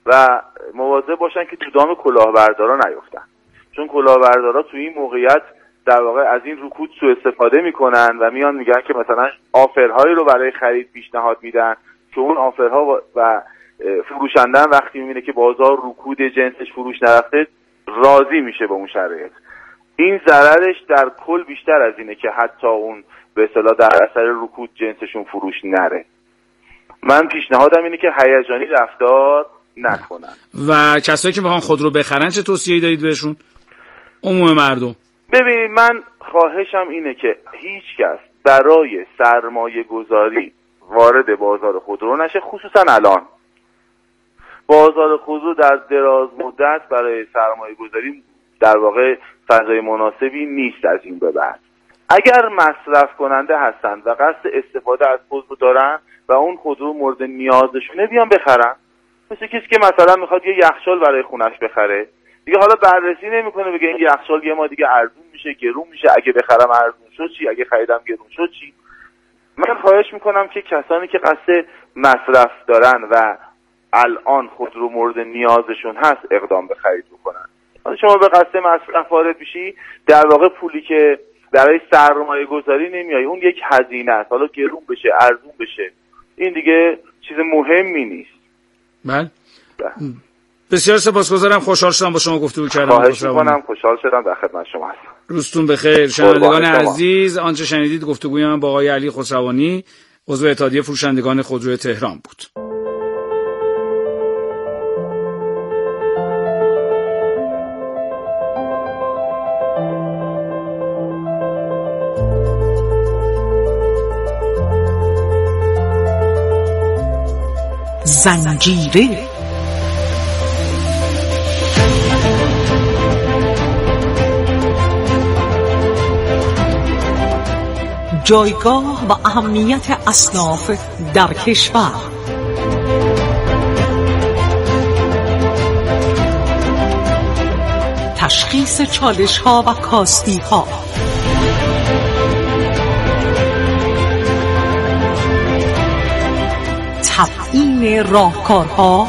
و مواظب باشن که تو دام کلاهبردارا نیفتن، چون کلاهبردارا تو این موقعیت در واقع از این رکود سوء استفاده میکنن و میان میگن که مثلا آفرهایی رو برای خرید پیشنهاد میدن که اون آفرها و فروشندن وقتی میبینه که بازار رکود جنسش فروش نرفته راضی میشه به اون شرایط. این ضررش در کل بیشتر از اینه که حتی اون به اصطلاح در اثر رکود جنسشون فروش نره. من پیشنهادم اینه که هیجانی رفتار نکنن. و کسایی که بخوان خودرو بخرن چه توصیه‌ای دارید بهشون؟ عموم مردم. ببینید من خواهشم اینه که هیچ کس برای سرمایه گذاری وارد بازار خودرو نشه، خصوصا الان بازار خودرو در دراز مدت برای سرمایه گذاری در واقع فضای مناسبی نیست. از این به بعد اگر مصرف کننده هستن و قصد استفاده از خودرو دارن و اون خودرو مورد نیازشونه بیان بخرن. مثل کسی که مثلا میخواد یه یخچال برای خونش بخره، دیگه حالا بررسی نمیکنه بگه این یخچال یه ما دیگه ارزون میشه گرون میشه، اگه بخرم ارزون شد چی، اگه خریدم گرون شد چی. من خواهش میکنم که کسانی که قصد مصرف دارن و الان خودرو مورد نیازشون هست اقدام به خرید بکنن. حالا شما به قصد مصرف وارد میشی، در واقع پولی که برای سرمایه گذاری نمیای، اون یک هزینه است، حالا گرون بشه ارزون بشه این دیگه چیز مهمی نیست. بله. بسیار سپاسگزارم، خوشحال شدم با شما گفتگو کردم. خواهش می‌کنم، خوشحال شدم، در خدمت شما هستم. روزتون بخیر. شنوندگان عزیز، آنچه شنیدید گفتگوی من با آقای علی خسروانی، عضو اتحادیه فروشندگان خودروی تهران بود. زنجیره. جایگاه و اهمیت اصناف در کشور. تشخیص چالش‌ها و کاستی‌ها. تبیین راهکارها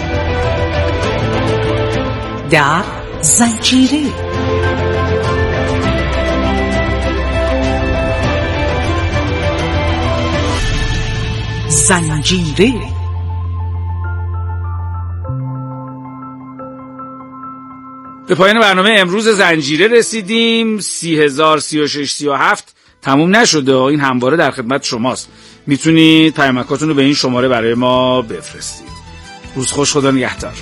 در زنجیره. زنجیره. به پایان برنامه امروز زنجیره رسیدیم. 30,036,37 تموم نشده، این همواره در خدمت شماست. میتونید پیامکاتون رو به این شماره برای ما بفرستید. روز خوش، خدا نگهدار.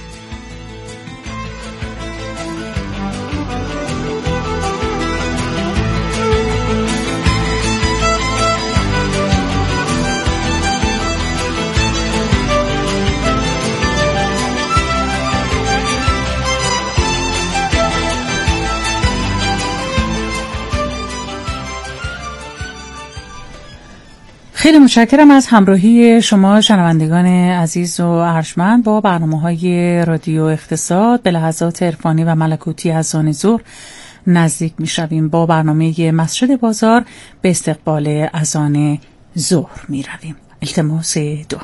خیلی متشکرم از همراهی شما شنوندگان عزیز و ارجمند با برنامه‌های رادیو اقتصاد. به لحظات عرفانی و ملکوتی از آن ظهر نزدیک می‌شویم. با برنامه مسجد بازار به استقبال اذان ظهر می‌رویم. التماس دعا.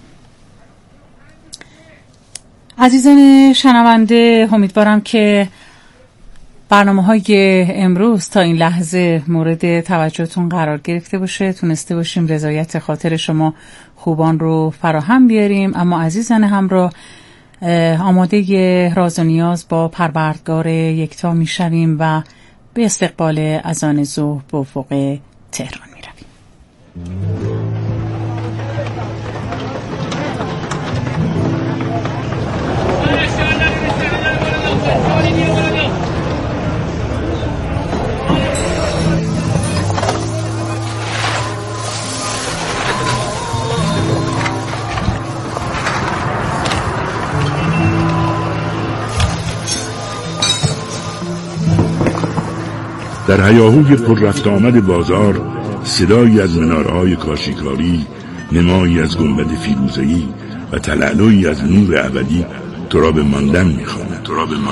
عزیزان شنونده، امیدوارم که برنامه‌های امروز تا این لحظه مورد توجهتون قرار گرفته باشه، تونسته باشیم رضایت خاطر شما خوبان رو فراهم بیاریم. اما عزیزان همراه، آماده راز و نیاز با پروردگار یکتا میشویم و به استقبال اذان ظهر به افق تهران میرویم. در هیاهوی پر رفت آمد بازار، صدایی از منارهای کاشیکاری، نمایی از گنبد فیروزه‌ای و تلالویی از نور ابدی تو را به ماندن می‌خواند.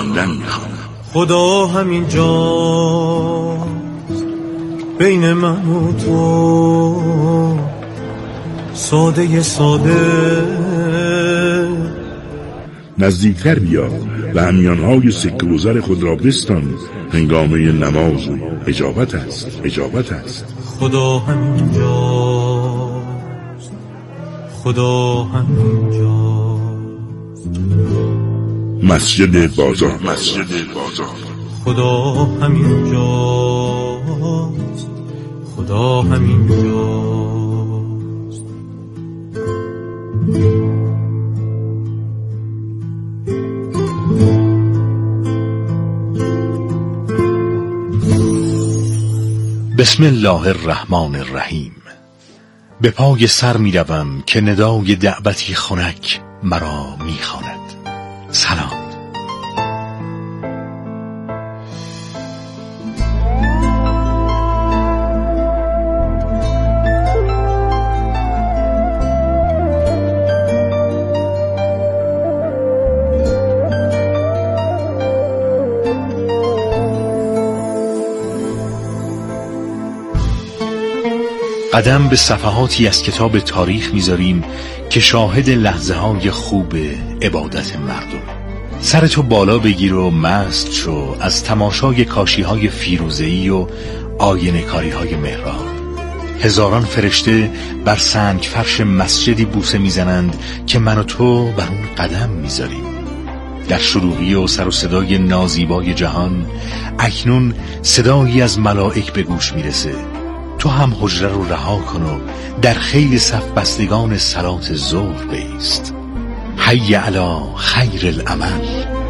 خدا همین جا بین من و تو، ساده نزدیکتر بیا و همیانهای سکه و زر خود را بستان. هنگامه نماز و اجابت است. خدا همینجاست، خدا همینجاست. مسجد بازار. خدا همینجاست، خدا همینجاست. بسم الله الرحمن الرحیم. به پای سر می روم که ندای دعوتی خنک مرا می خواند. سلام. قدم به صفحاتی از کتاب تاریخ میذاریم که شاهد لحظه های خوب عبادت مردم. سرتو بالا بگیر و مست شو از تماشای کاشی های فیروزه‌ای و آینه کاری های محراب. هزاران فرشته بر سنگ فرش مسجدی بوسه میزنند که من و تو بر اون قدم میذاریم. در شروقی و سر و صدای نازیبای جهان اکنون صدایی از ملائک به گوش میرسه. تو هم حجره رو رها کن و در خیل صف بستگان صلات ظهر بایست. حی علی خیر العمل.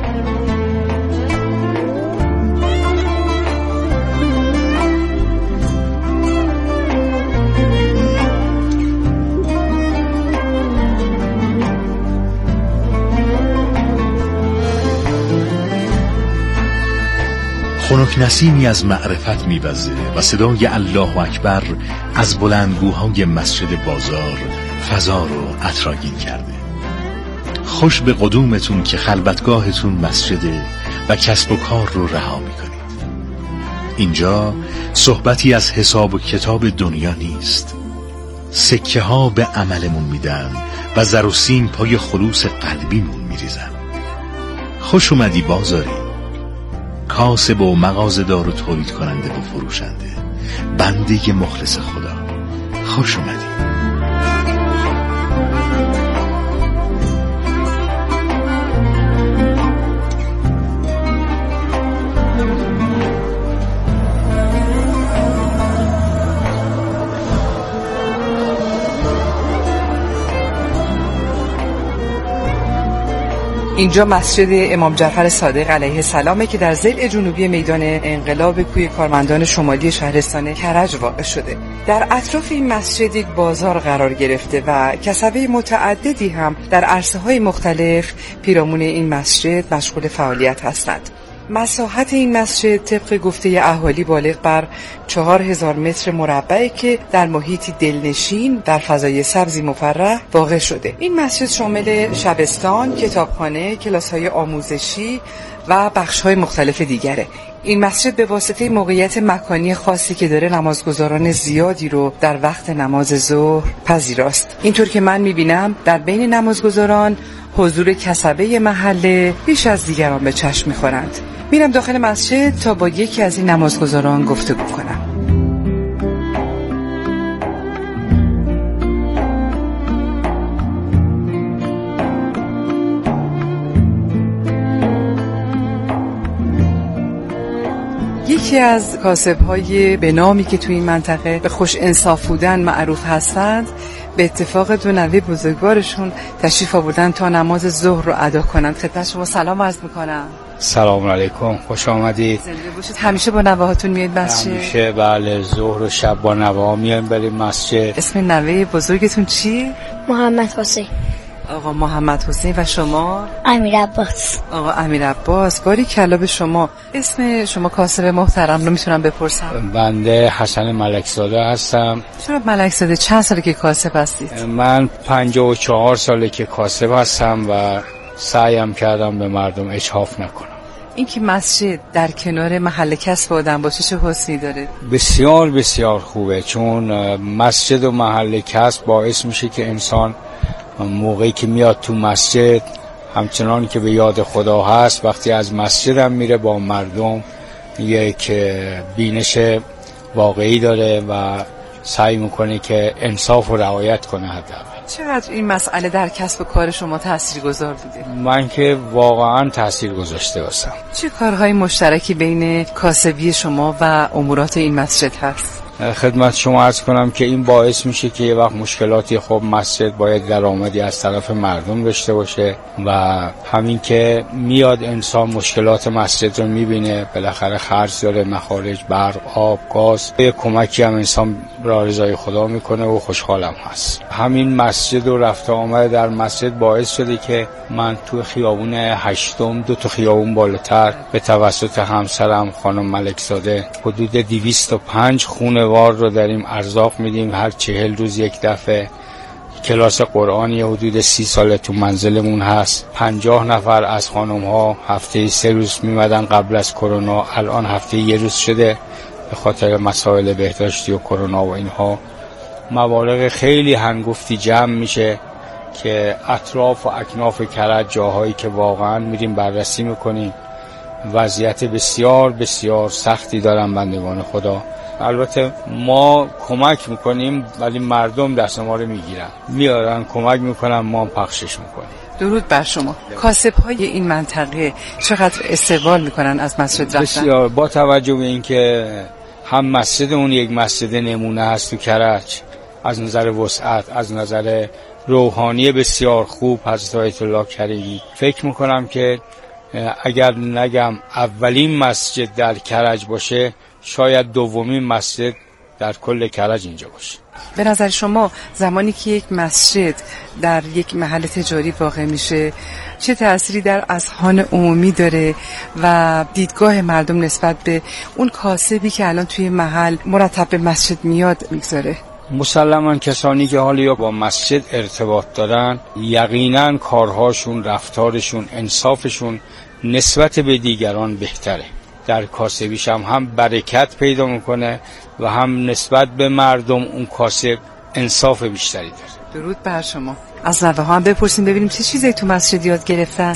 خنک نسیمی از معرفت میوزه و صدای الله اکبر از بلندگوهای مسجد بازار فضا رو عطرآگین کرده. خوش به قدومتون که خلوتگاهتون مسجده و کسب و کار رو رها میکنید. اینجا صحبتی از حساب و کتاب دنیا نیست. سکه ها به عملمون میدن و زر و سیم پای خلوص قلبیمون میریزن. خوش اومدی بازاری، کاسب و مغازه‌دار و تولید کننده و فروشنده، بنده مخلص خدا، خوش اومدی. اینجا مسجد امام جعفر صادق علیه السلامه که در ضلع جنوبی میدان انقلاب کوی کارمندان شمالی شهرستان کرج واقع شده. در اطراف این مسجد یک بازار قرار گرفته و کسبه متعددی هم در عرصه‌های مختلف پیرامون این مسجد مشغول فعالیت هستند. مساحت این مسجد طبق گفته اهالی بالغ بر 4000 متر مربعی که در محیطی دلنشین در فضای سبزی مفرح واقع شده. این مسجد شامل شبستان، کتابخانه، کلاس‌های آموزشی و بخش‌های مختلف دیگره. این مسجد به واسطه موقعیت مکانی خاصی که داره نمازگزاران زیادی رو در وقت نماز ظهر پذیراست. اینطور که من می‌بینم در بین نمازگزاران حضور کسبه محله بیش از دیگران به چشم می‌خورند. میرم داخل مسجد تا با یکی از این نمازگزاران گفتگو کنم. یکی از کاسب‌های به نامی که توی این منطقه به خوش انصاف بودن معروف هستند، به اتفاق دو نوه بزرگوارشون تشریف آوردن تا نماز ظهر رو ادا کنند. خدمت شما سلام عرض میکنم. سلام علیکم، خوش آمدید. زنده باشید. همیشه با نوه‌هاتون میاد مسجد؟ همیشه، بله، ظهر و شب با نوه‌ها میایم بریم مسجد. اسم نوه بزرگتون چیه؟ محمد حسین. آقا محمد حسین. و شما؟ امیر عباس. آقا امیر عباس. باری کلا به شما. اسم شما کاسب محترم رو میتونم بپرسم؟ بنده حسن ملکزاده هستم. چرا ملکزاده؟ چند ساله که کاسب هستید؟ من 54 ساله که کاسب هستم و سعیم کردم به مردم اجحاف نکنم. این که مسجد در کنار محل کسب آدم باشه چه حسنی داره؟ بسیار بسیار خوبه، چون مسجد و محل کسب باعث میشه که انسان موقعی که میاد تو مسجد همچنان که به یاد خدا هست وقتی از مسجد هم میره با مردم یک بینش واقعی داره و سعی میکنه که انصاف و رعایت کنه. حداقل چقدر این مسئله در کسب کار شما تاثیرگذار بوده؟ من که واقعا تاثیر گذاشته باشم. چه کارهای مشترکی بین کاسبی شما و امورات این مسجد هست؟ خدمت شما عرض کنم که این باعث میشه که یه وقت مشکلاتی خب مسجد باید درآمدی از طرف مردم داشته باشه و همین که میاد انسان مشکلات مسجد رو میبینه، بالاخره خرج داره، مخارج، برق، آب، گاز، یه کمکی هم انسان را رضای خدا میکنه و خوشحالم هست. همین مسجد و رفت آمد در مسجد باعث شده که من تو خیابون 8 دو تا خیابون بالاتر به توسط همسرم خانم ملکزاده حدود 205 خونه وار رو داریم ارزاق میدیم. هر 40 روز یک دفعه کلاس قرآنی حدود 30 ساله تو منزلمون هست. 50 نفر از خانم ها هفته 3 روز میمدن قبل از کرونا، الان هفته 1 روز شده به خاطر مسائل بهداشتی و کرونا و اینها. مبالغ خیلی هنگفتی جمع میشه که اطراف و اکناف کرج جاهایی که واقعا میریم بررسی میکنیم وضعیت بسیار بسیار سختی دارن بندگان خدا. البته ما کمک میکنیم ولی مردم دست ما رو میگیرن، میارن کمک میکنن، ما پخشش میکنیم. درود بر شما. کاسب‌های این منطقه چقدر استقبال میکنن از مسجد رفتن؟ بسیار، با توجه به اینکه هم مسجد اون یک مسجد نمونه هست تو کرج از نظر وسعت، از نظر روحانی بسیار خوب حضرت آیت الله کریمی، فکر میکنم که اگر نگم اولین مسجد در کرج باشه شاید دومین مسجد در کل کرج اینجا باشه. به نظر شما زمانی که یک مسجد در یک محل تجاری واقع میشه چه تأثیری در اذهان عمومی داره و دیدگاه مردم نسبت به اون کاسبی که الان توی محل مرتب به مسجد میاد میگذاره؟ مسلماً کسانی که حالا یا با مسجد ارتباط دارن یقیناً کارهاشون، رفتارشون، انصافشون نسبت به دیگران بهتره. در کاسبیش هم برکت پیدا میکنه و هم نسبت به مردم اون کاسب انصاف بیشتری داره. درود بر شما. از نوه ها هم بپرسیم ببینیم چه چیزایی تو مسجد یاد گرفتن؟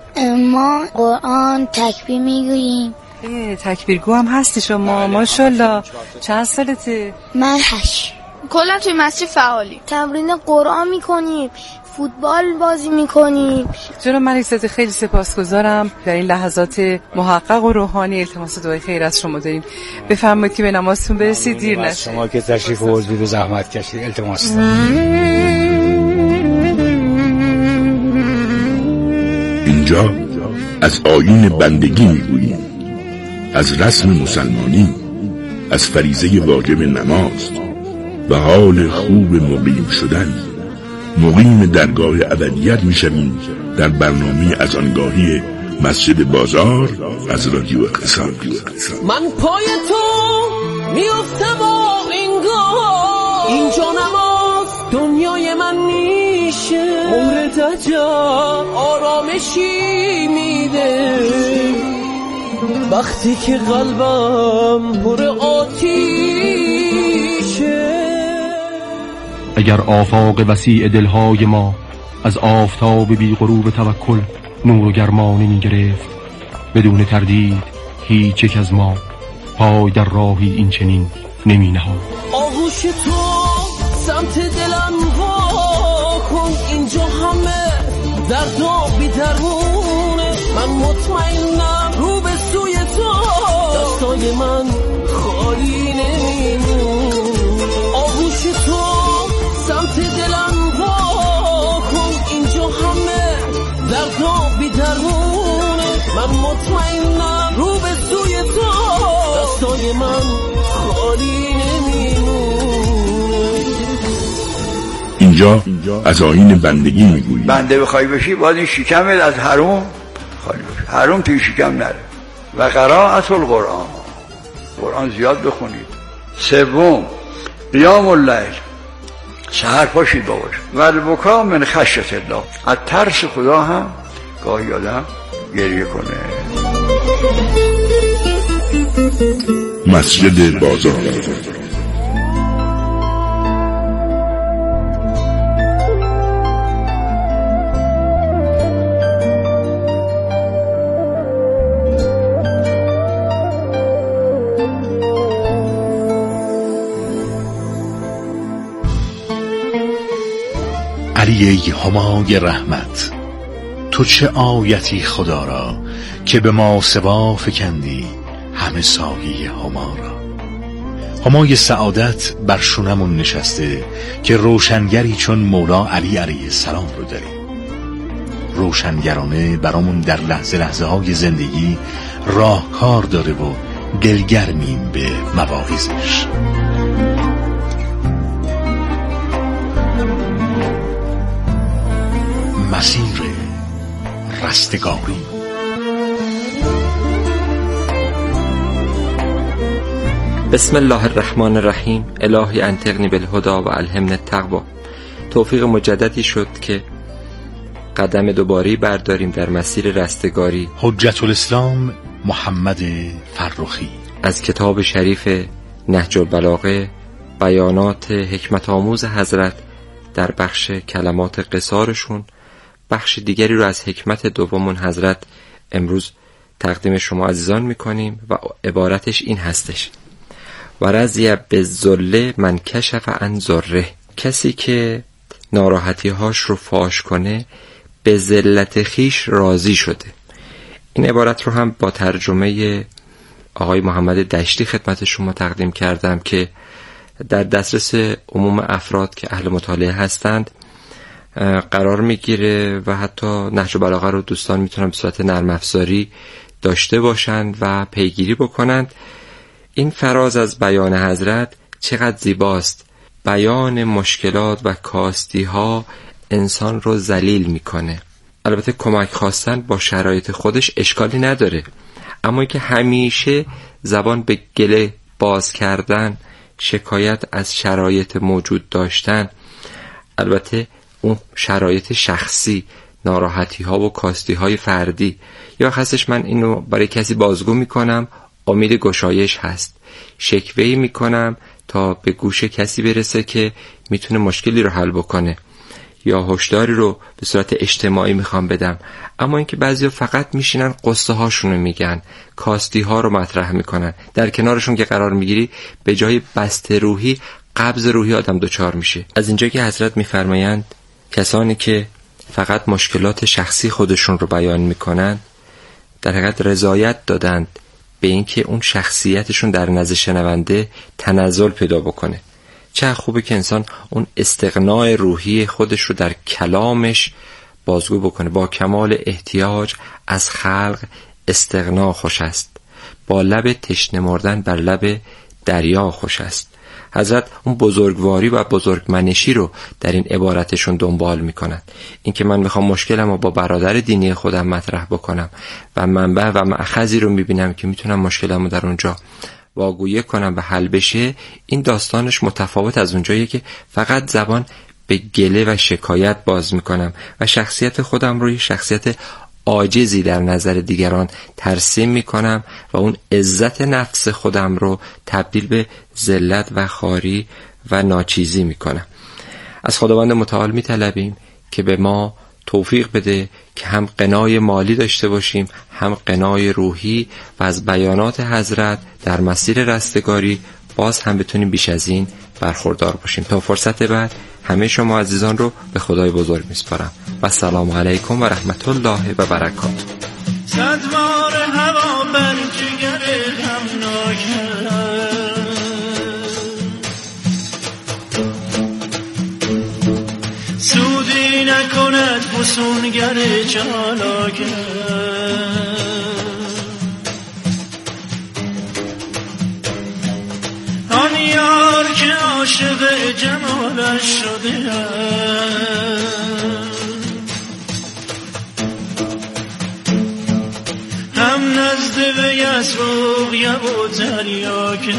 ما قرآن تکبیر میگوییم. تکبیرگو هم هستی شما؟ ماشاءالله. چند سالته؟ من 8. کلا توی مسجد فعالیم. تمرین قرآن میکنیم، فوتبال بازی میکنیم. جناب ملکزاده خیلی سپاسگزارم. در این لحظات محقق و روحانی التماس دعای خیر از شما داریم. بفرمایید که به نمازتون برسید، دیر نشه. شما که تشریف آوردید و زحمت کشید التماس. اینجا از آیین بندگی میگوییم، از رسم مسلمانی، از فریضه واجب نماز و حال خوب مقیم شدن. مقیم درگاه ابدیت میشویم در برنامه از آنگاهی مسجد بازار از رادیو اقتصاد. من پای تو میافتم و اینجا نماز دنیای من میشه، مورد جا آرامشی میده وقتی که قلبم پر آتیشه. اگر آفاق وسیع دلهای ما از آفتاب بی غروب توکل نور و گرمانی می گرفت، بدون تردید هیچ یک از ما پای در راهی این چنین نمی نهاد. آغوش تو سمت دلم وا کن، اینجا همه درد و بی درمونه. من مطمئنم رو به سوی تو دستای من خالی نمیمونه. آغوش تو سمت دلم وا کن، اینجا همه درد و بی درمونه. من مطمئنم رو به سوی تو دستای من خالی نمیمونه. اینجا از آیین بندگی میگوییم. بنده بخوای بشی باید این شکمت از حرام خالی بشه، حرام توی شکم نره. و قرائت القرآن، قرآن زیاد بخونید. سوم قیام اللیل، سحر پاشید باش. و البکا من خشیت الله، از ترس خدا هم گاهی آدم گریه کنه. مسجد بازار. ای همای رحمت، تو چه آیتی خدا را که به ما سوا فکندی همه سایه هما را. همای سعادت بر شونمون نشسته که روشنگری چون مولا علی علیه السلام رو داریم. روشنگرانه برامون در لحظه لحظه های زندگی راهکار داره و دلگرمیم به مواعظش. مسیر رستگاری. بسم الله الرحمن الرحیم. الهی انطقنی بالهدی و الهمنی التقوی. توفیق مجددی شد که قدم دوباری برداریم در مسیر رستگاری. حجت الاسلام محمد فرخی از کتاب شریف نهج البلاغه، بیانات حکمت آموز حضرت در بخش کلمات قصارشون. بخش دیگری رو از حکمت دومون حضرت امروز تقدیم شما عزیزان میکنیم و عبارتش این هستش: و رضی بالذل من کشف عن ضره. کسی که ناراحتی هاش رو فاش کنه به ذلت خیش راضی شده. این عبارت رو هم با ترجمه آقای محمد دشتی خدمت شما تقدیم کردم که در دسترس عموم افراد که اهل مطالعه هستند قرار میگیره و حتی نهج البلاغه رو دوستان میتونن به صورت نرم افزاری داشته باشند و پیگیری بکنند. این فراز از بیان حضرت چقدر زیباست. بیان مشکلات و کاستی ها انسان رو ذلیل میکنه. البته کمک خواستن با شرایط خودش اشکالی نداره، اما اینکه همیشه زبان به گله باز کردن، شکایت از شرایط موجود داشتن، البته اون شرایط شخصی، ناراحتی ها و کاستی های فردی، یا خاصش من اینو برای کسی بازگو میکنم امید گشایش هست، شکوهی میکنم تا به گوش کسی برسه که میتونه مشکلی رو حل بکنه، یا هشداری رو به صورت اجتماعی میخوام بدم. اما اینکه بعضیا فقط میشینن قصه هاشون رو میگن، کاستی ها رو مطرح میکنن، در کنارشون که قرار میگیری به جای بسته روحی قبض روحی آدم دوچار میشه. از اینجا که حضرت میفرمایند کسانی که فقط مشکلات شخصی خودشون رو بیان میکنن در حقیقت رضایت دادند به اینکه اون شخصیتشون در نزد شنونده تنزل پیدا بکنه. چه خوبه که انسان اون استغنای روحی خودش رو در کلامش بازگو بکنه. با کمال احتیاج از خلق استغنا خوش است، با لب تشنه مردن بر لب دریا خوش است. حضرت اون بزرگواری و بزرگمنشی رو در این عبارتشون دنبال میکنن. این که من میخوام مشکلم رو با برادر دینی خودم مطرح بکنم و منبع و مأخذی رو میبینم که میتونم مشکلم رو در اونجا واگویه کنم و حل بشه، این داستانش متفاوت از اونجاییه که فقط زبان به گله و شکایت باز میکنم و شخصیت خودم رو یه شخصیت عاجزی در نظر دیگران ترسیم میکنم و اون عزت نفس خودم رو تبدیل به ذلت و خواری و ناچیزی میکنم. از خداوند متعال میطلبیم که به ما توفیق بده که هم قنای مالی داشته باشیم، هم قنای روحی، و از بیانات حضرت در مسیر رستگاری باز هم بتونیم بیش از این برخوردار باشیم. تا فرصت بعد همه شما عزیزان رو به خدای بزرگ میسپارم و السلام علیکم و رحمت الله و برکاته. صد بار هوا بر جگر غمناک سودی نکند فسونگر چالاک، آن یار که عاشق جمالش شده هم نزد وی از روغیه و تریاکه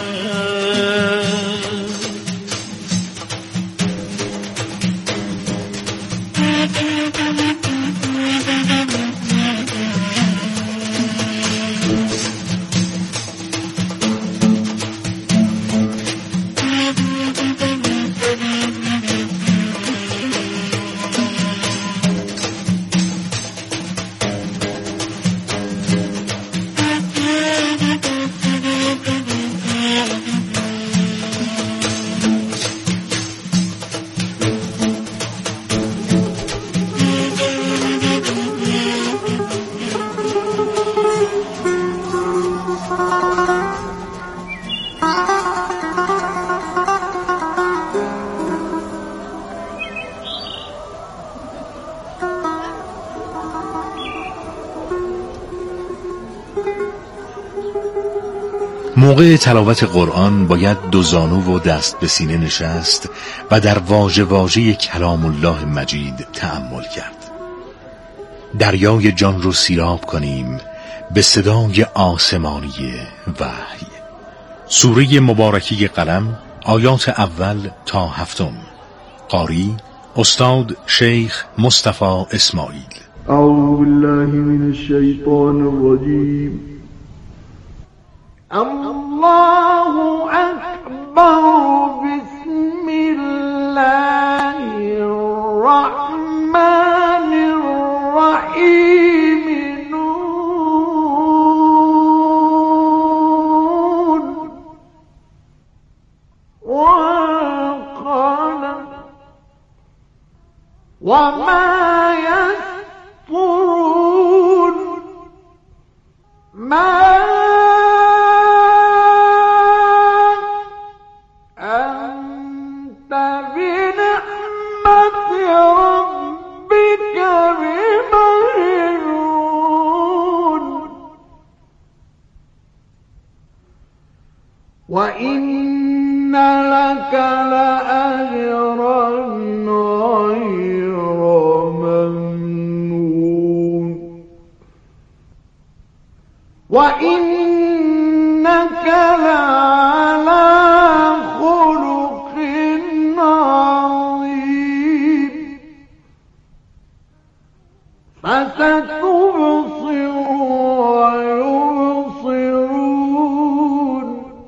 موقع تلاوت قرآن باید دو زانو و دست به سینه نشست و در واژه واژه کلام الله مجید تأمل کرد. دریای جان رو سیراب کنیم به صدای آسمانی وحی. سوره مبارکی قلم، آیات اول تا هفتم. قاری استاد شیخ مصطفی اسماعیل. اعوذ بالله من الشیطان الرجیم. الله اکبر. بسم الله الرحمن الرحیم. نون والقلم وما يسطرون. ما أنت بنعمة ربك بمجنون. وإن لك لأجرا غير ممنون. وإنك لعلى خلق عظيم. فستبصر ويبصرون.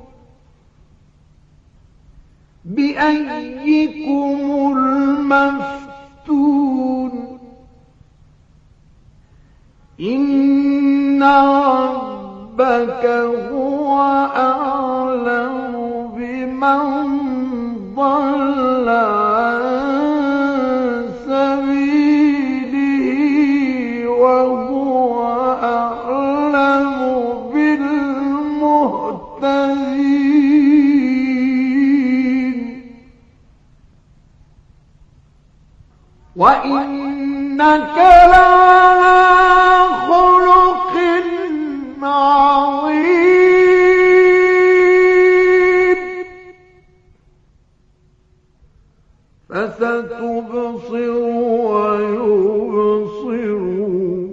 بأيكم المفتون. إن ربك هو أعلم بمن ضل عن سبيله وهو أعلم بالمهتدين. وإنك لعلى خلق عظيم. فستبصر ويبصرون.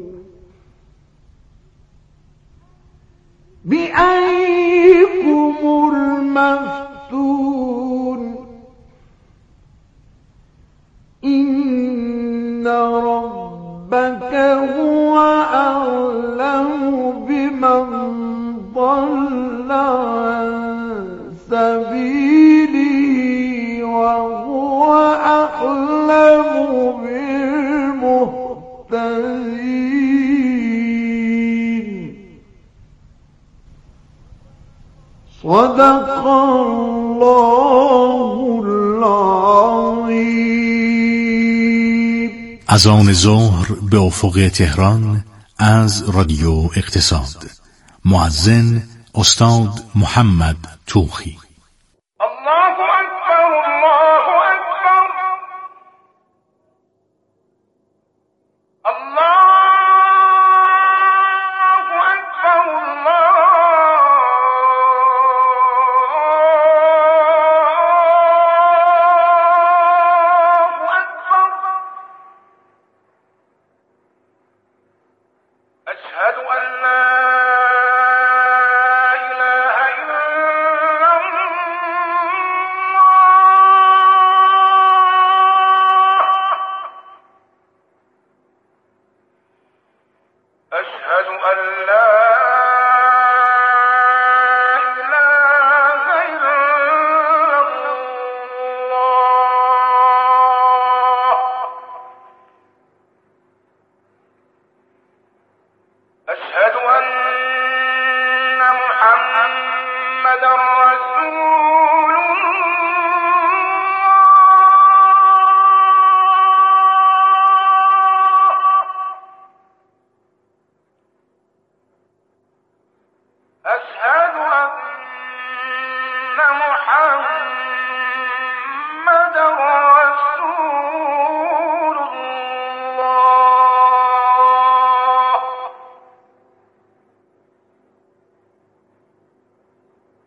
بأيكم المفتون. إن ربك هو أعلم بمن ضل عن سبيله وهو أعلم بالمهتدين. صدق الله العظيم. اذان ظهر به افق تهران از رادیو اقتصاد. مؤذن استاد محمد توخی. الله اکبر. الله اکبر. الله اکبر. أشهد أن لا إله إلا الله. أشهد أن لا إله إلا الله. أشهد أن محمدا رسول الله. أشهد أن محمدا رسول الله.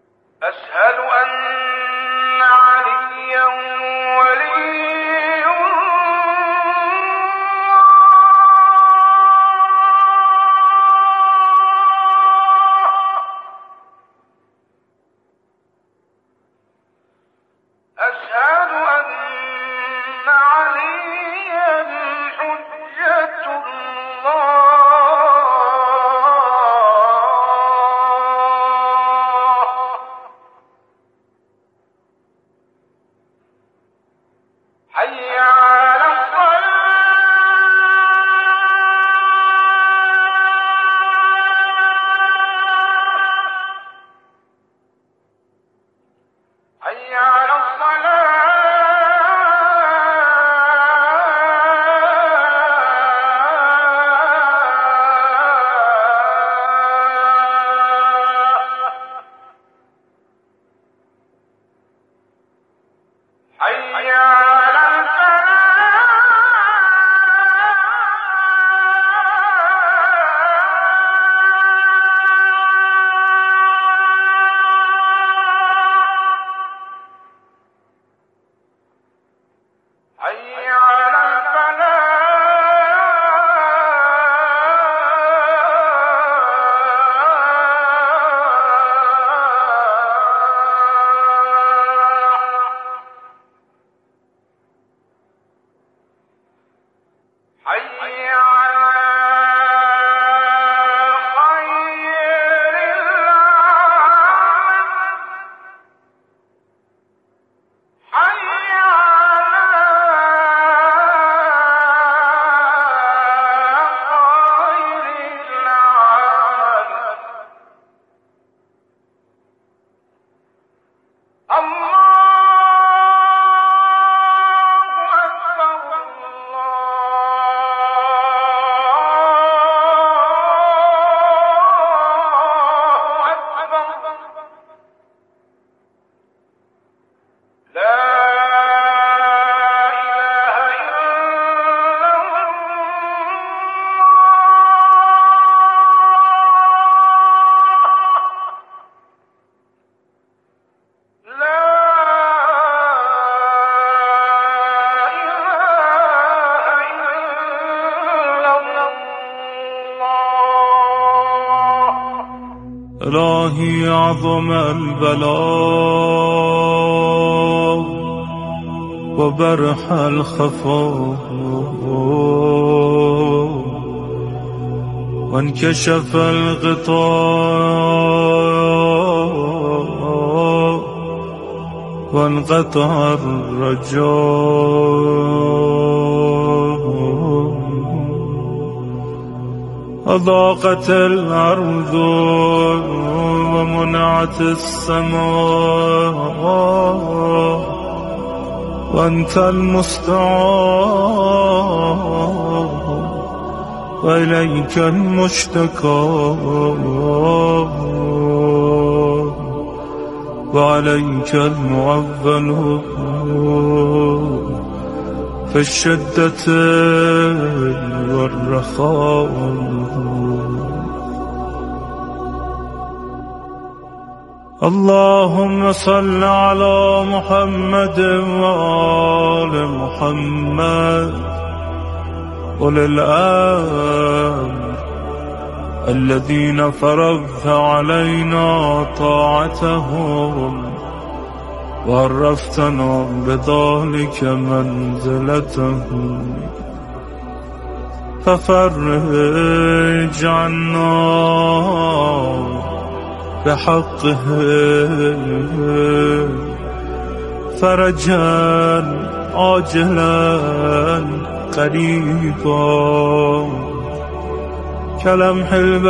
الهی عظم البلاء و برح الخفا و انکشف الغطاء و انقطع الرجاء أضاقت الأرض ومنعت السماء وأنت المستعان وإليك المشتكى وعليك المعول في الشدة والرخاء اللهم صل على محمد وآل محمد أولي الأمر الذين فرضت علينا طاعتهم وعرفتنا بذلك منزلتهم ففرج عنا بحقه فرجا عاجلا قريبا كلمح البصر